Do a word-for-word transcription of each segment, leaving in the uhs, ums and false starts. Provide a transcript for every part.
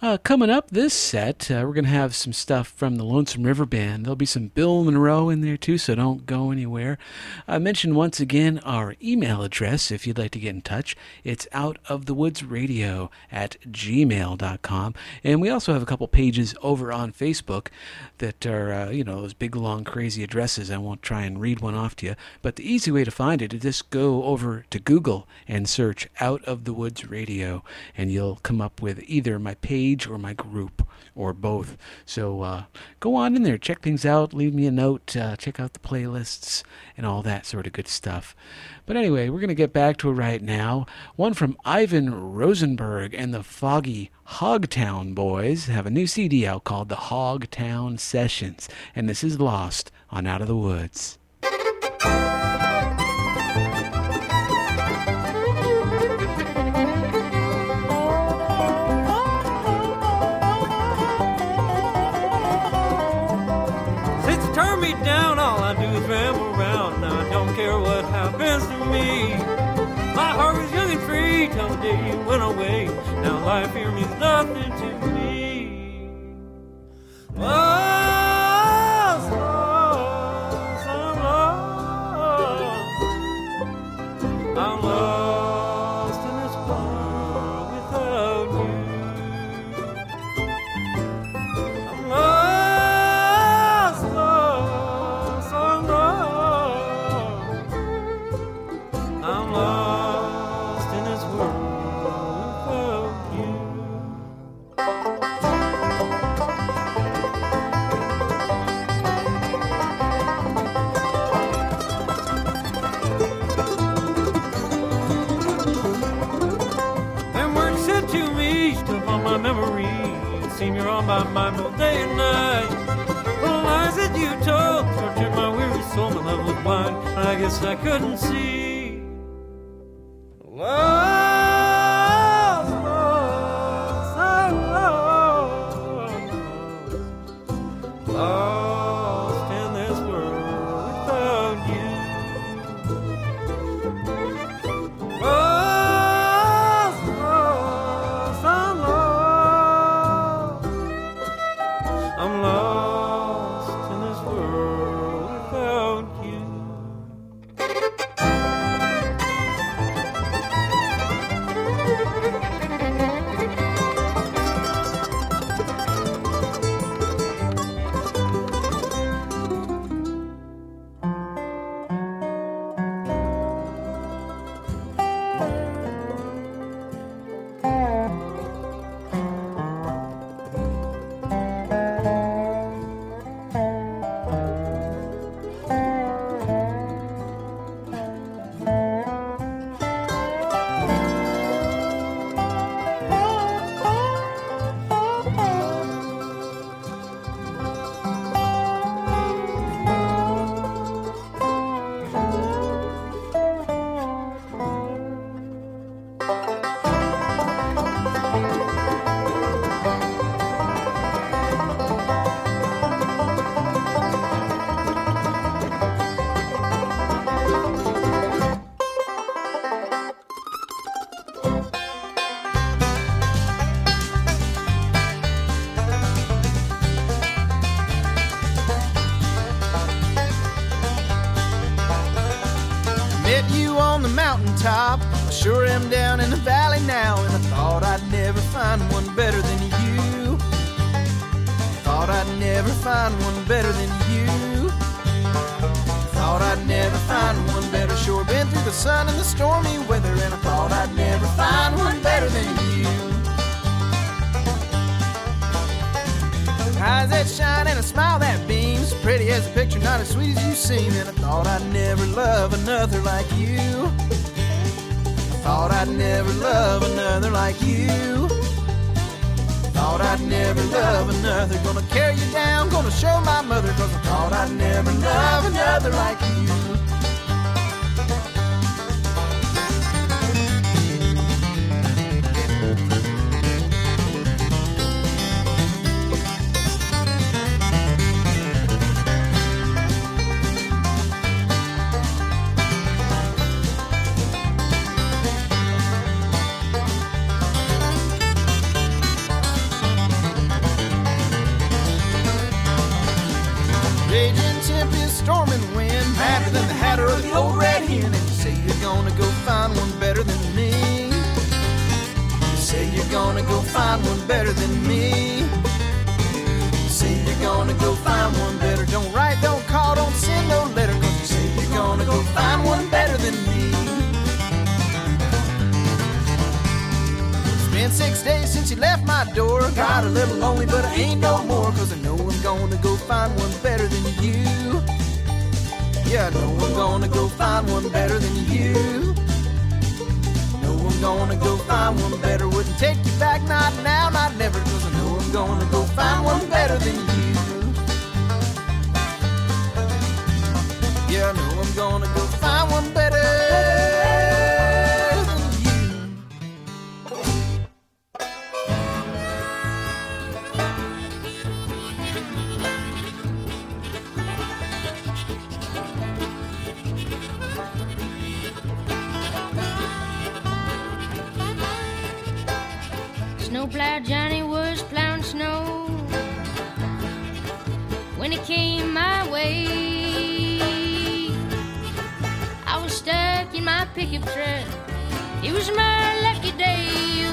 Uh, coming up this set, uh, we're going to have some stuff from the Lonesome River Band. There'll be some Bill Monroe in there too, so don't go anywhere. I mentioned once again our email address if you'd like to get in touch. It's outofthewoodsradio at gmail dot com. And we also have a couple pages over on Facebook that are, uh, you know, those big, long, crazy addresses. I won't try and read one off to you. But the easy way to find it is just go over to Google and search Out of the Woods Radio, and you'll come up with either my page or my group or both. So uh, go on in there, check things out, leave me a note, uh, check out the playlists and all that sort of good stuff. But anyway, we're going to get back to it right now. One from Ivan Rosenberg and the Foggy Hogtown Boys have a new C D out called the Hogtown Sessions, and this is Lost on Out of the Woods. Down, all I do is ramble around. Now I don't care what happens to me. My heart was young and free till the day you went away. Now life here means nothing to me. Lost, lost, I'm lost. I'm lost in this world without you. I'm lost. You're on my mind both day and night. The lies that you told tortured my weary soul. My love was blind, and I guess I couldn't see. Lost, lost, I'm lost, lost in this world without you. Lost, lost, I'm lost. I'm lost in this world without you. Top. I sure am down in the valley now, and I thought I'd never find one better than you. Thought I'd never find one better than you. Thought I'd never find one better. Sure been through the sun and the stormy weather, and I thought I'd never find one better than you. Eyes that shine and a smile that beams, pretty as a picture, not as sweet as you seem, and I thought I'd never love another like you. Thought I'd never love another like you. Thought I'd never love another. Gonna carry you down, gonna show my mother, cause I thought I'd never love another like you. Raging tempest, storming wind, madder than the hatter of the old red hen. And you say you're gonna go find one better than me. You say you're gonna go find one better than me. You say you're gonna go find one better. Don't write, don't call, don't send no letter, cause you say you're gonna go find one better than me. It's been six days since you left my door. Got a little lonely, but I ain't no more, cause I know I'm gonna go find one better than you. Yeah, I know I'm gonna go find one better than you. Know I'm gonna go find one better. Wouldn't take you back, not now, not never, cause I know I'm gonna go find one better than you. Yeah, I know I'm gonna go find one better than you. Snowplow Johnny was plowing snow when it came my way. I was stuck in my pickup truck. It was my lucky day.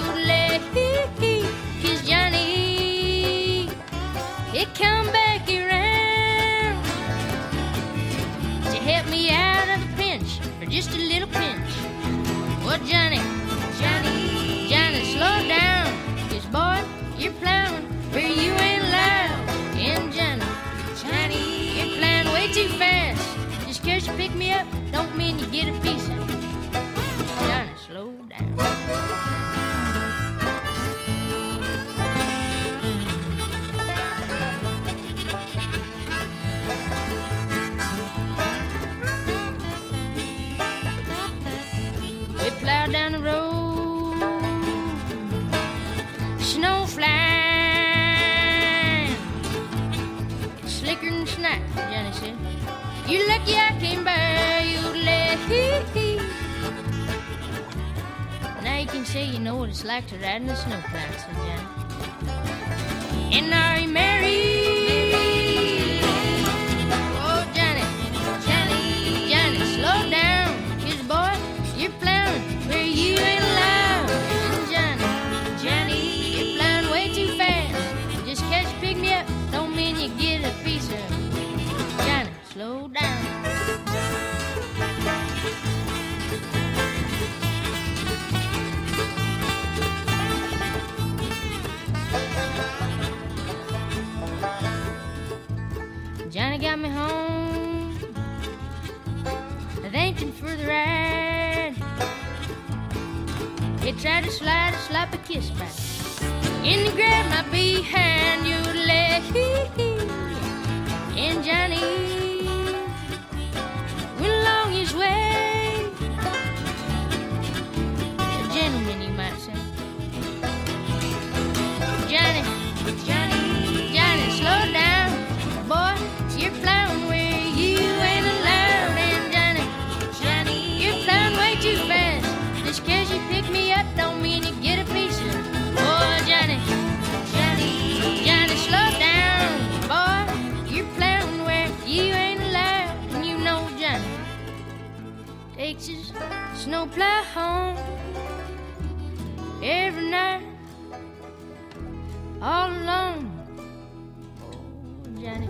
Cause Johnny, it come back around to help me out of a pinch, or just a little pinch. Well, Johnny, Johnny, Johnny, slow down, cause boy, you're plowing where you ain't allowed. And Johnny, Johnny, you're plowing way too fast. Just cause you pick me up, don't mean you get a piece of it. Johnny, slow down. We plowed down the road, snow flying, slicker than snipe, Johnny said. You're lucky I came by, you let. Now you can say you know what it's like to ride in the snowplow, said Johnny. And are you married? Oh, Johnny, Johnny, Johnny, slow down, cause boy, you're plowing where you ain't allowed. And Johnny, Johnny, you're plowing way too fast. Just catch you pick me up, don't mean you get a piece of it. Johnny, slow down. Johnny got me home, thanking for the ride. He tried to slide a sloppy kiss back, and he grabbed my behind, you leg. And Johnny went along his way, a gentleman, you might say. Johnny, Johnny, Johnny, slow down, boy, you're plowing where you ain't allowed. And Johnny, Johnny, you're plowing way too fast. Just cause you pick me up don't mean you get a piece of it. Oh, Johnny, Johnny, Johnny, slow down, boy, you're plowing where you ain't allowed. And you know Johnny takes his snowplow home every night, all alone. Oh, Johnny.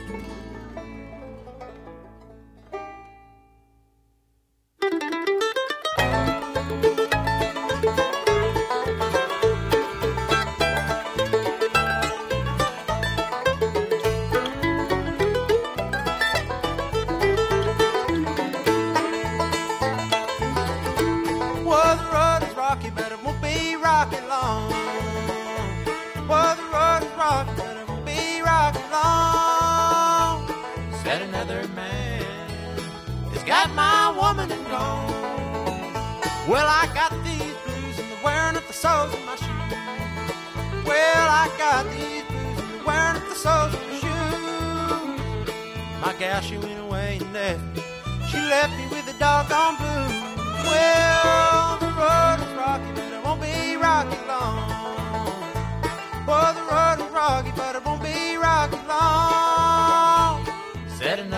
Well, the road is rocky, but it won't be rocky long. Well, the road is rocky, but it won't be rocky long. Said another man has got my woman and gone. Well, I got these blues and the wearing of the soles of my shoes. Well, I got these blues and the wearing of the soles of my shoes. My gal, she went away and left me. She left me with a doggone blues. Well, the road is rocky, but it won't be rocky long. Well, the road is rocky, but it won't be rocky long.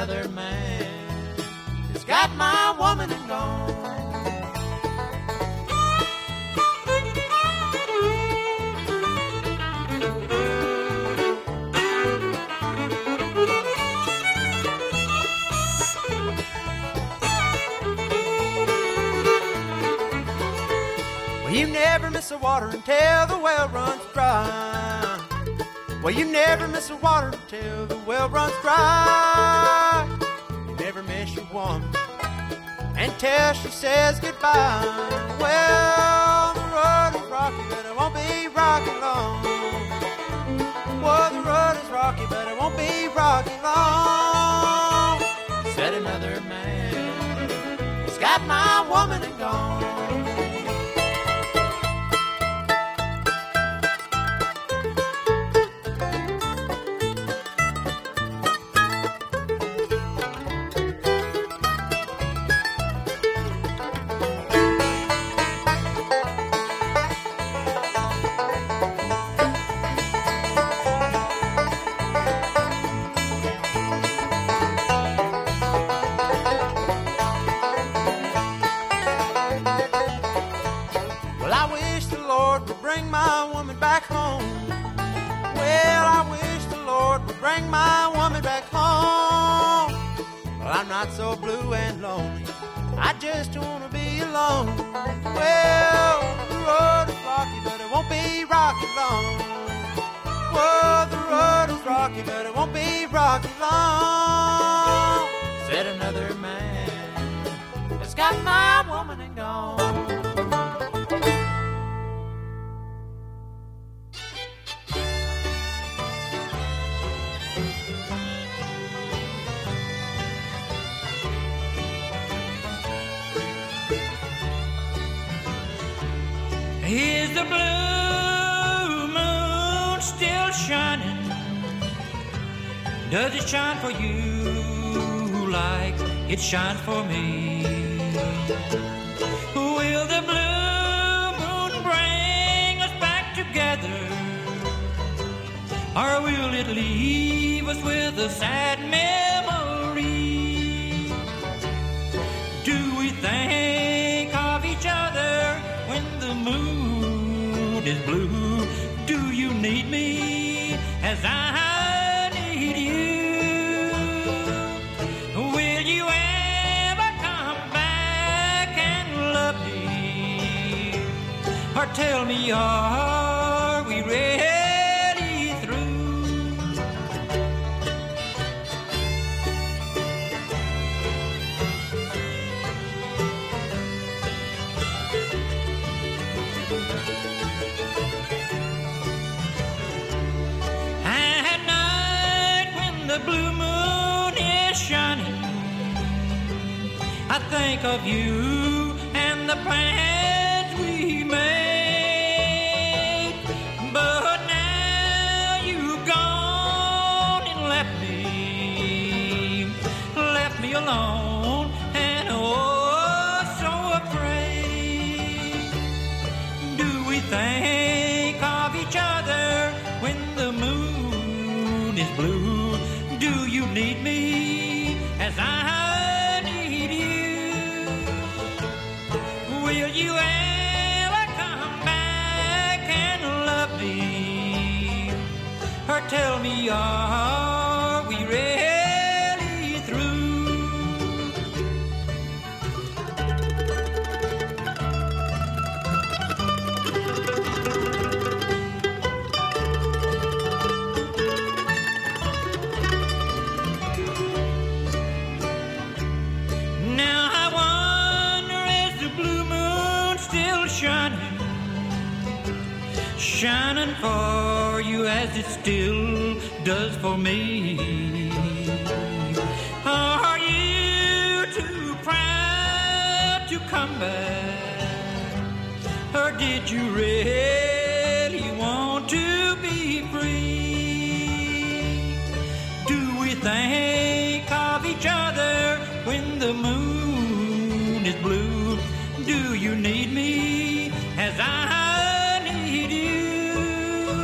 another man has got my woman and gone. Well, you never miss the water until the well runs dry. Well, you never miss the water until the well runs dry. You never miss your woman until she says goodbye. Well, the road is rocky, but it won't be rocky long. Well, the road is rocky, but it won't be rocky long. Said another man, he's got my woman and gone. Not so blue and lonely, I just wanna be alone. Well, the road is rocky, but it won't be rocky long. Well, the road is rocky, but it won't be rocky long. Said another man that's got my woman and gone. Is the blue moon still shining? Does it shine for you like it shines for me? Will the blue moon bring us back together? Or will it leave us with a sad memory? Do we think of each other when the moon is blue? Do you need me as I need you? Will you ever come back and love me? Or tell me, are we really through? The blue moon is shining, I think of you and the plans we made. But now you've gone and left me, left me alone and oh so afraid. Do we think of each other when the moon is blue? Do you need me as I need you? Will you ever come back and love me? Or tell me, are we really through? Shining for you as it still does for me. Are you too proud to come back? Or did you really want to be free? Do we think of each other when the moon is blue? Do you need me as I need you?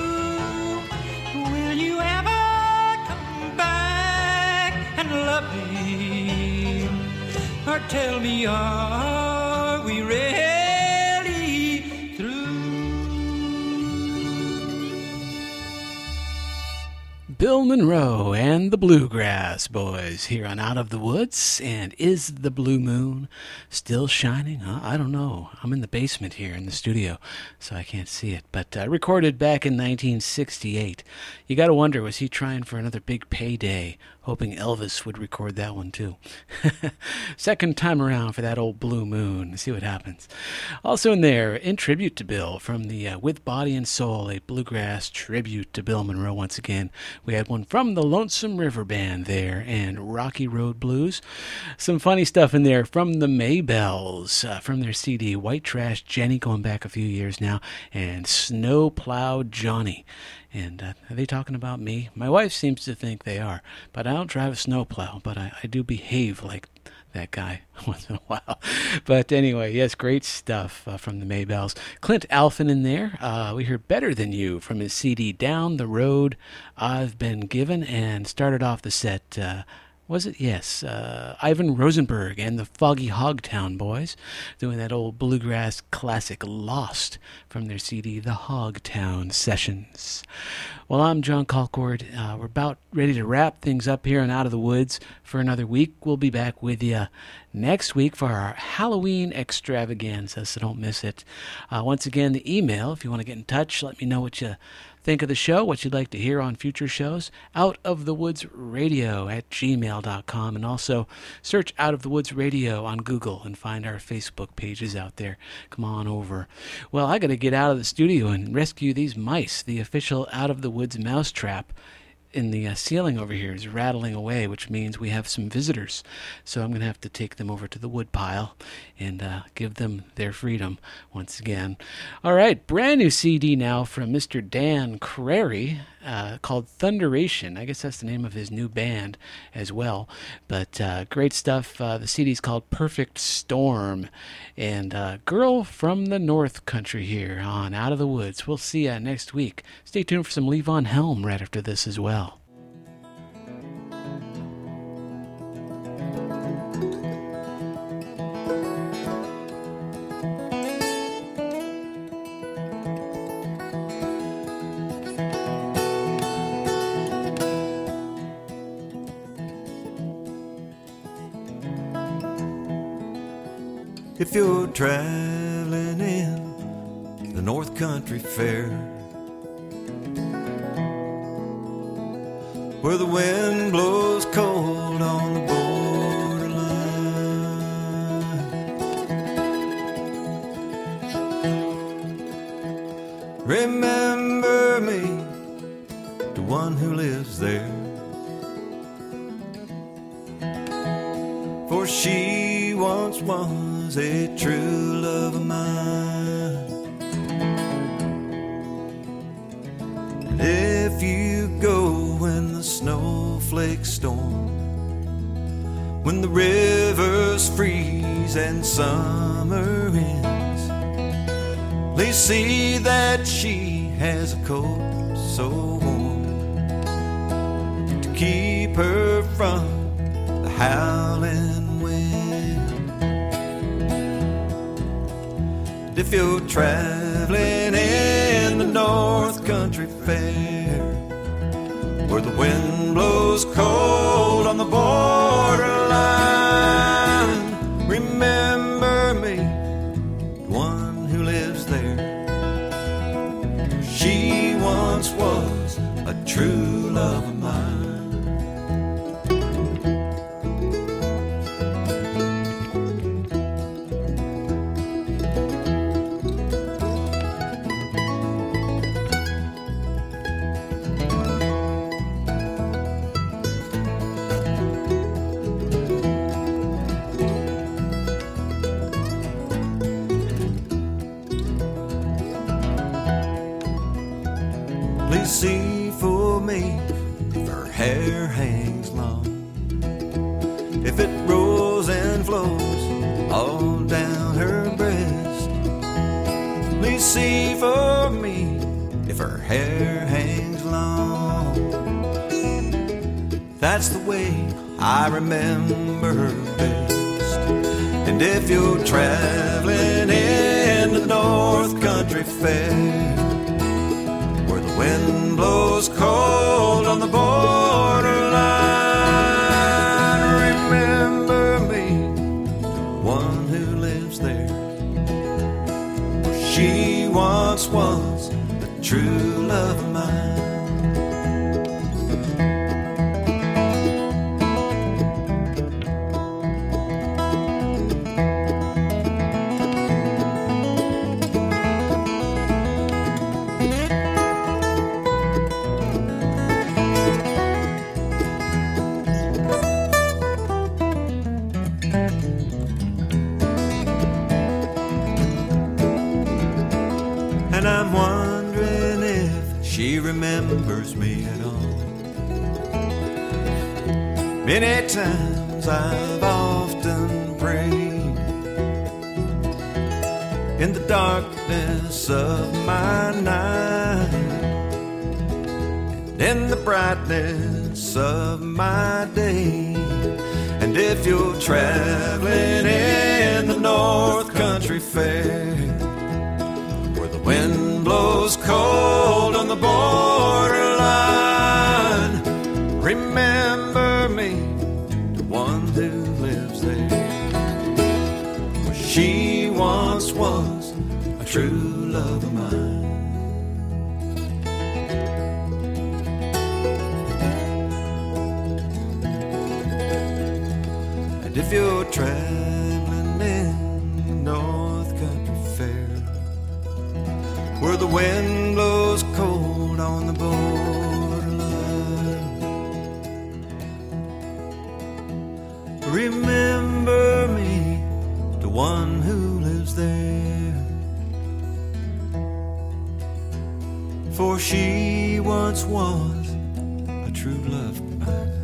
Will you ever come back and love me? tell me, are we really through? Bill Monroe and the Bluegrass Boys here on Out of the Woods. And is the blue moon still shining? Huh? I don't know. I'm in the basement here in the studio, so I can't see it. But uh, recorded back in nineteen sixty-eight. You got to wonder, was he trying for another big payday, hoping Elvis would record that one too? Second time around for that old blue moon. See what happens. Also in there, in tribute to Bill, from the uh, With Body and Soul, a bluegrass tribute to Bill Monroe once again. We had one from the Lonesome River Band there, and Rocky Road Blues. Some funny stuff in there from the Maybells, uh, from their C D White Trash Jenny, going back a few years now, and Snowplow Johnny. And uh, are they talking about me? My wife seems to think they are, but I don't drive a snowplow, but I, I do behave like that guy once in a while. But anyway, yes, great stuff uh, from the Maybells. Clint Alphin in there. Uh, we heard Better Than You from his C D Down the Road I've Been Given, and started off the set, uh, was it? Yes, uh, Ivan Rosenberg and the Foggy Hogtown Boys doing that old bluegrass classic Lost from their C D The Hogtown Sessions. Well, I'm John Colcord. Uh, we're about ready to wrap things up here on Out of the Woods for another week. We'll be back with you next week for our Halloween extravaganza, so don't miss it. Uh, once again, the email, if you want to get in touch, let me know what you think of the show, what you'd like to hear on future shows. Out of the Woods Radio at gmail dot com, and also search Out of the Woods Radio on Google and find our Facebook pages out there. Come on over. Well, I got to get out of the studio and rescue these mice. The official Out of the Woods mousetrap in the uh, ceiling over here is rattling away, which means we have some visitors. So I'm going to have to take them over to the wood pile and uh, give them their freedom once again. All right, brand new C D now from Mister Dan Crary uh, called Thunderation. I guess that's the name of his new band as well. But uh, great stuff. Uh, the C D is called Perfect Storm. And uh, Girl from the North Country here on Out of the Woods. We'll see you next week. Stay tuned for some Levon Helm right after this as well. If you're traveling in the North Country Fair, where the wind blows cold on the borderline, remember me, the one who lives there, for she once was a true love of mine. And if you go when the snowflakes storm, when the rivers freeze and summer ends, please see that she has a coat so warm to keep her from the howling wind. If you're traveling in the North Country Fair, where the wind blows cold on the borderline, remember me, the one who lives there. She once was a true love of mine. See for me if her hair hangs long, if it rolls and flows all down her breast. Please see for me if her hair hangs long. That's the way I remember her best. And if you're traveling in the North Country Fair, where the wind blows cold on the borderline, remember me, one who lives there. She once was the true love of mine. And I'm wondering if she remembers me at all. Many times I've often prayed in the darkness of my night, and in the brightness of my day. And if you're traveling in the North Country Fair, wind blows cold on the borderline, remember me, the one who lives there. For she once was a true love of mine. And if you're traveling in the North Country Fair, where the wind blows cold on the borderline, remember me, the one who lives there. For she once was a true love of mine.